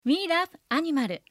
We Love Animal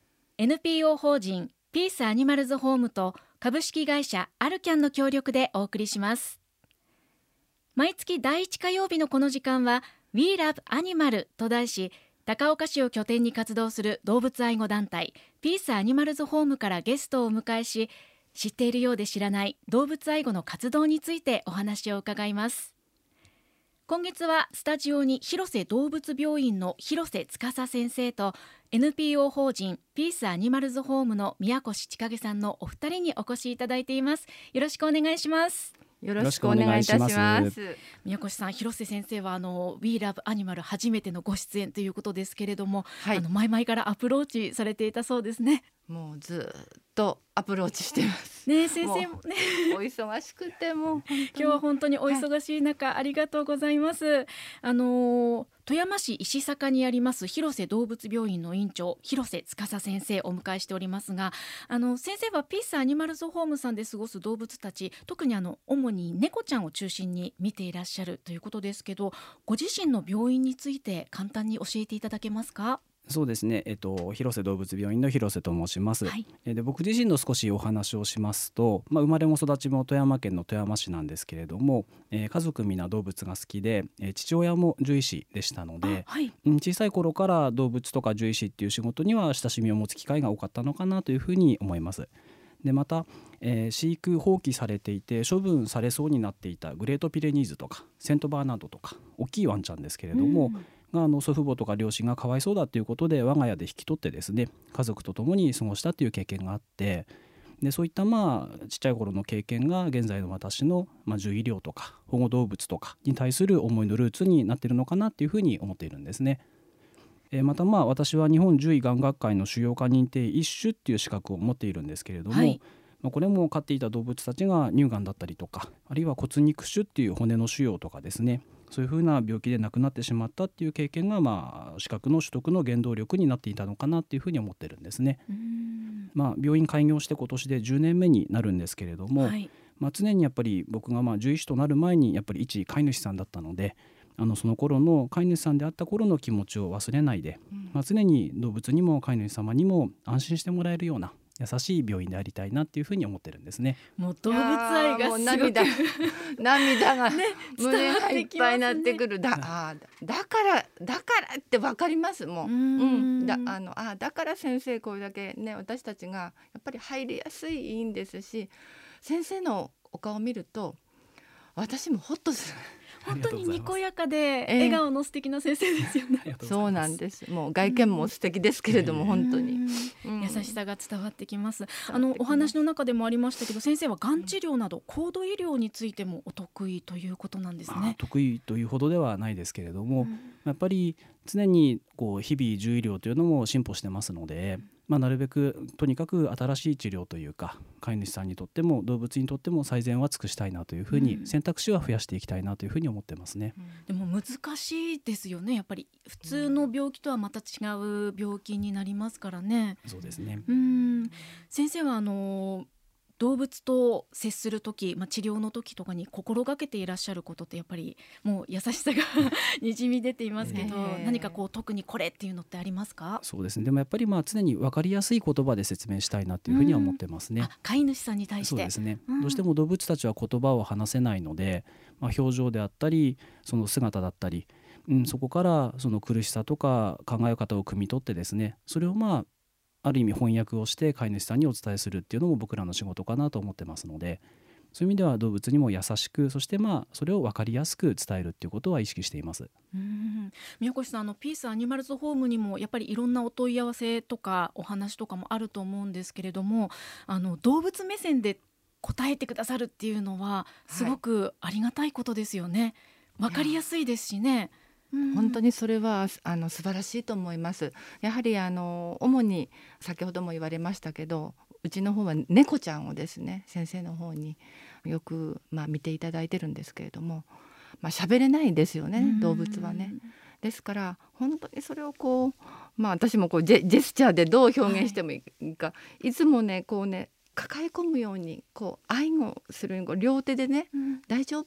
NPO 法人ピースアニマルズホームと株式会社アルキャンの協力でお送りします。毎月第1火曜日のこの時間は We Love Animal と題し、高岡市を拠点に活動する動物愛護団体ピースアニマルズホームからゲストをお迎えし、知っているようで知らない動物愛護の活動についてお話を伺います。今月はスタジオに広瀬動物病院の広瀬司先生と NPO 法人ピースアニマルズホームの宮越千景さんのお二人にお越しいただいています。よろしくお願いします。 よろしくお願いいたします。 宮越さん、広瀬先生はWe Love Animal 初めてのご出演ということですけれども、はい、前々からアプローチされていたそうですね。 もうずっとアプローチしてますね。先生もねお忙しくても今日は本当にお忙しい中、はい、ありがとうございます。富山市石坂にあります広瀬動物病院の院長広瀬司先生をお迎えしておりますが、先生はピースアニマルズホームさんで過ごす動物たち、特に主に猫ちゃんを中心に見ていらっしゃるということですけど、ご自身の病院について簡単に教えていただけますか？ そうですね、広瀬動物病院の広瀬と申します、はい。で僕自身の少しお話をしますと、生まれも育ちも富山県の富山市なんですけれども、家族みんな動物が好きで、父親も獣医師でしたので、はい、小さい頃から動物とか獣医師っていう仕事には親しみを持つ機会が多かったのかなというふうに思います。でまた、飼育放棄されていて処分されそうになっていたグレートピレニーズとかセントバーナードとか大きいワンちゃんですけれども、祖父母とか両親がかわいそうだということで我が家で引き取ってですね、家族と共に過ごしたという経験があって、でそういったちっちゃい頃の経験が現在の私の獣医療とか保護動物とかに対する思いのルーツになっているのかなというふうに思っているんですね。また私は日本獣医がん学会の腫瘍科認定一種っていう資格を持っているんですけれども、はい、これも飼っていた動物たちが乳がんだったりとか、あるいは骨肉腫っていう骨の腫瘍とかですね、そういうふうな病気で亡くなってしまったっていう経験が資格の取得の原動力になっていたのかなっていうふうに思ってるんですね。病院開業して今年で10年目になるんですけれども、はい、常にやっぱり僕が獣医師となる前にやっぱり一飼い主さんだったので、その頃の飼い主さんであった頃の気持ちを忘れないで、常に動物にも飼い主様にも安心してもらえるような優しい病院でありたいなっていうふうに思ってるんですね。 もう動物愛がすごく涙が胸がいっぱいになってくる。だからって分かります。もう、だから先生これだけね、私たちがやっぱり入りやすいいいんですし、先生のお顔を見ると私もホッとする。 本当ににこやかで笑顔の素敵な先生ですよね。 そうなんです。もう外見も素敵ですけれども、本当に、 優しさが伝わってきます。お話の中でもありましたけど、先生はがん治療など高度医療についてもお得意ということなんですね。 得意というほどではないですけれども、やっぱり常に日々獣医療というのも進歩してますので、なるべくとにかく新しい治療というか、飼い主さんにとっても動物にとっても最善は尽くしたいなというふうに、選択肢は増やしていきたいなというふうに思ってますね。 でも難しいですよね。やっぱり普通の病気とはまた違う病気になりますからね。 そうですね。 先生は動物と接するとき、治療のときとかに心がけていらっしゃることってやっぱりもう優しさがにじみ出ていますけど、何か特にこれっていうのってありますか？ そうですね。でもやっぱり常に分かりやすい言葉で説明したいなというふうには思ってますね。 飼い主さんに対して。 そうですね。どうしても動物たちは言葉を話せないので、表情であったりその姿だったり、そこからその苦しさとか考え方を汲み取ってですね、それをある意味翻訳をして飼い主さんにお伝えするっていうのも僕らの仕事かなと思ってますので、そういう意味では動物にも優しく、そしてそれを分かりやすく伝えるっていうことは意識しています。 宮越さん、ピースアニマルズホームにもやっぱりいろんなお問い合わせとかお話とかもあると思うんですけれども、動物目線で答えてくださるっていうのはすごくありがたいことですよね。分かりやすいですしね。 本当にそれは素晴らしいと思います。やはり主に先ほども言われましたけど、うちの方は猫ちゃんをですね、先生の方によく見ていただいてるんですけれども、喋れないですよね、動物はね。ですから本当にそれを私もジェスチャーでどう表現してもいいか、いつも抱え込むように愛護するように両手でね、大丈夫っ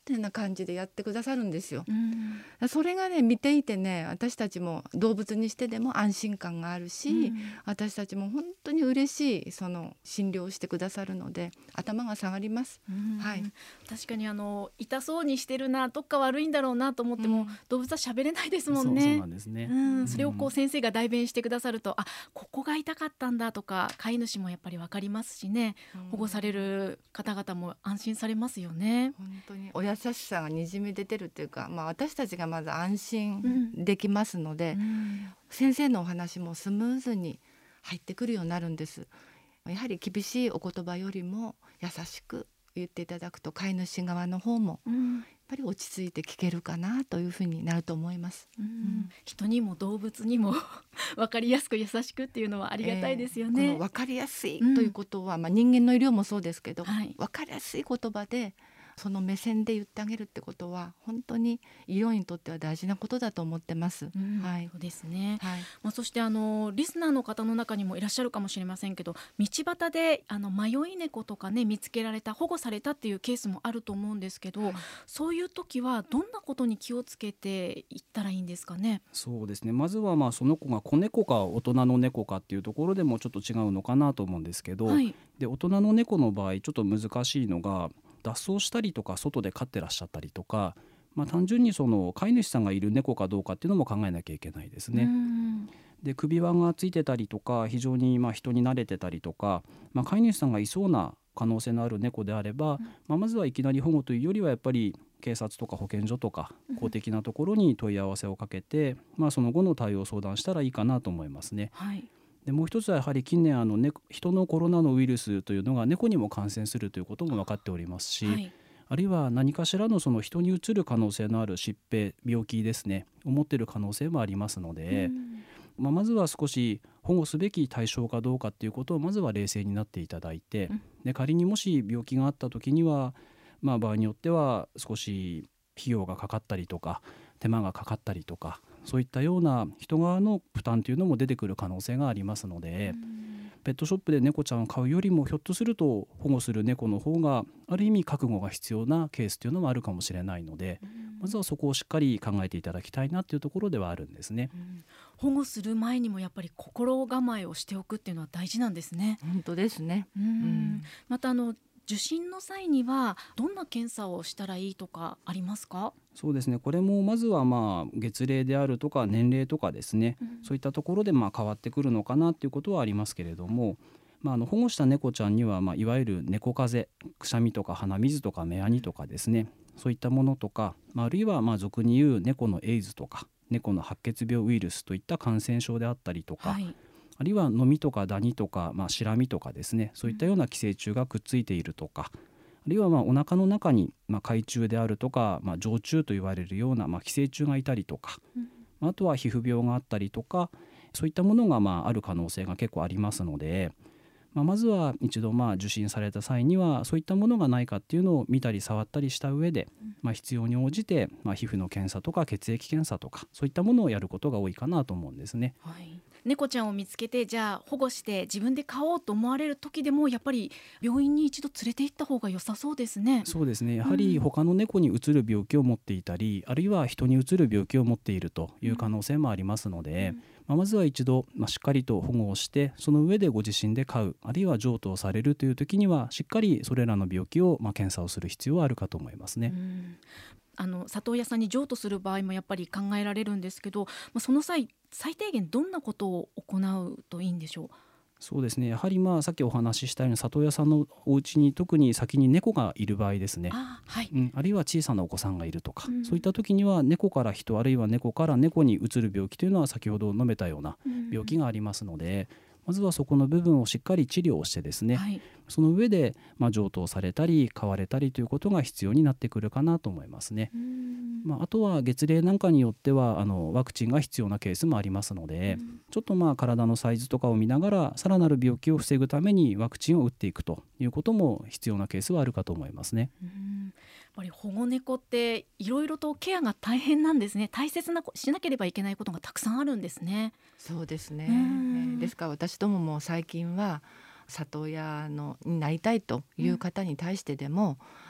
っていうような感じでやってくださるんですよ。それがね見ていてね、私たちも動物にしてでも安心感があるし、私たちも本当に嬉しいその診療をしてくださるので頭が下がります。はい、 確かに痛そうにしてるな、どっか悪いんだろうなと思っても、動物は喋れないですもんね。 そうなんですね。 それをこう先生が代弁してくださると、あ、ここが痛かったんだとか飼い主もやっぱり分かりますしね、保護される方々も安心されますよね。 本当にお優しさがにじみ出てるというか、私たちがまず安心できますので、先生のお話もスムーズに入ってくるようになるんです。やはり厳しいお言葉よりも優しく言っていただくと飼い主側の方もやっぱり落ち着いて聞けるかなというふうになると思います。 人にも動物にも分かりやすく優しくっていうのはありがたいですよね。 この分かりやすいということは、人間の医療もそうですけど、分かりやすい言葉でその目線で言ってあげるってことは本当に医療にとっては大事なことだと思ってます。 そうですね。そしてリスナーの方の中にもいらっしゃるかもしれませんけど、道端で迷い猫とかね見つけられた、保護されたっていうケースもあると思うんですけど、そういう時はどんなことに気をつけていったらいいんですかね。 そうですね、まずはその子が子猫か大人の猫かっていうところでもちょっと違うのかなと思うんですけど、で大人の猫の場合ちょっと難しいのが、脱走したりとか外で飼ってらっしゃったりとか、単純にその飼い主さんがいる猫かどうかっていうのも考えなきゃいけないですね。で首輪がついてたりとか、非常に人に慣れてたりとか、飼い主さんがいそうな可能性のある猫であれば、まずはいきなり保護というよりはやっぱり警察とか保健所とか公的なところに問い合わせをかけて、その後の対応を相談したらいいかなと思いますね。でもう一つはやはり近年人のコロナのウイルスというのが猫にも感染するということも分かっておりますし、あるいは何かしらのその人にうつる可能性のある疾病、病気ですねを持っている可能性もありますので、まずは少し保護すべき対象かどうかっていうことをまずは冷静になっていただいて、で仮にもし病気があった時には、場合によっては少し費用がかかったりとか手間がかかったりとか、そういったような人側の負担というのも出てくる可能性がありますので、ペットショップで猫ちゃんを飼うよりもひょっとすると保護する猫の方がある意味覚悟が必要なケースというのもあるかもしれないので、まずはそこをしっかり考えていただきたいなというところではあるんですね。 保護する前にもやっぱり心構えをしておくっていうのは大事なんですね。 本当ですね。 また受診の際にはどんな検査をしたらいいとかありますか？ そうですね、これもまずは月齢であるとか年齢とかですね、そういったところで変わってくるのかなということはありますけれども、保護した猫ちゃんには、いわゆる猫風邪、くしゃみとか鼻水とか目やにとかですね、そういったものとか、あるいは俗に言う猫のエイズとか猫の白血病ウイルスといった感染症であったりとか、あるいはノミとかダニとか、シラミとかですね、そういったような寄生虫がくっついているとか、あるいはお腹の中に海虫であるとか、常虫と言われるような寄生虫がいたりとか、あとは皮膚病があったりとか、そういったものがある可能性が結構ありますので、まずは一度受診された際にはそういったものがないかっていうのを見たり触ったりした上で、必要に応じて皮膚の検査とか血液検査とかそういったものをやることが多いかなと思うんですね。 猫ちゃんを見つけてじゃあ保護して自分で飼おうと思われる時でもやっぱり病院に一度連れて行った方が良さそうですね。 そうですね、やはり他の猫にうつる病気を持っていたり、あるいは人にうつる病気を持っているという可能性もありますので、まずは一度、しっかりと保護をして、その上でご自身で飼う、あるいは譲渡をされるという時にはしっかりそれらの病気を検査をする必要はあるかと思いますね。 里親さんに譲渡する場合もやっぱり考えられるんですけど、その際最低限どんなことを行うといいんでしょう？ そうですね、やはりさっきお話ししたように里親さんのお家に特に先に猫がいる場合ですね、あるいは小さなお子さんがいるとか、そういった時には猫から人、あるいは猫から猫にうつる病気というのは先ほど述べたような病気がありますので、まずはそこの部分をしっかり治療をしてですね、その上で譲渡されたり飼われたりということが必要になってくるかなと思いますね。あとは月齢なんかによってはワクチンが必要なケースもありますので、ちょっと体のサイズとかを見ながらさらなる病気を防ぐためにワクチンを打っていくということも必要なケースはあるかと思いますね。 やっぱり保護猫っていろいろとケアが大変なんですね。大切なしなければいけないことがたくさんあるんですね。 そうですね、ですから私どもも最近は里親になりたいという方に対してでも、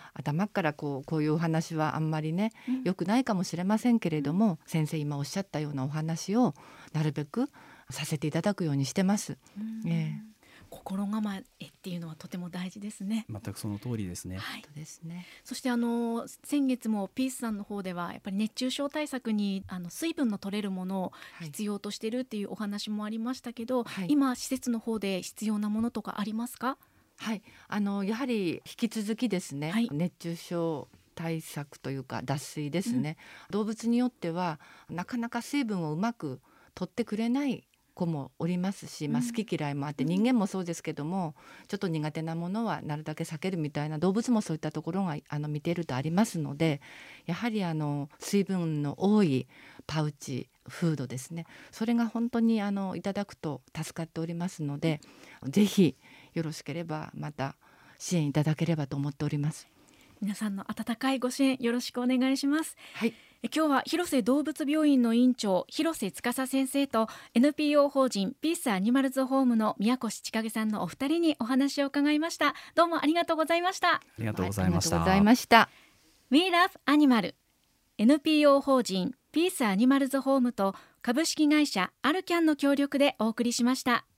頭からこういうお話はあんまりね、良くないかもしれませんけれども、先生今おっしゃったようなお話をなるべくさせていただくようにしてます。 心構えっていうのはとても大事ですね。 全くその通りですね。 はい、 そうですね。 そして先月もピースさんの方ではやっぱり熱中症対策に水分の取れるものを必要としているっていうお話もありましたけど、今施設の方で必要なものとかありますか？ はい、やはり引き続きですね、熱中症対策というか脱水ですね、動物によってはなかなか水分をうまく取ってくれない子もおりますし、好き嫌いもあって、人間もそうですけども、ちょっと苦手なものはなるだけ避けるみたいな、動物もそういったところが見ているとありますので、やはり水分の多いパウチフードですね、それが本当にいただくと助かっておりますので、ぜひよろしければまた支援いただければと思っております。 皆さんの温かいご支援よろしくお願いします。 はい、 今日は広瀬動物病院の院長広瀬司先生と NPO 法人ピースアニマルズホームの宮越千景さんのお二人にお話を伺いました。どうもありがとうございました。 ありがとうございました。 We Love Animal NPO 法人ピースアニマルズホームと株式会社アルキャンの協力でお送りしました。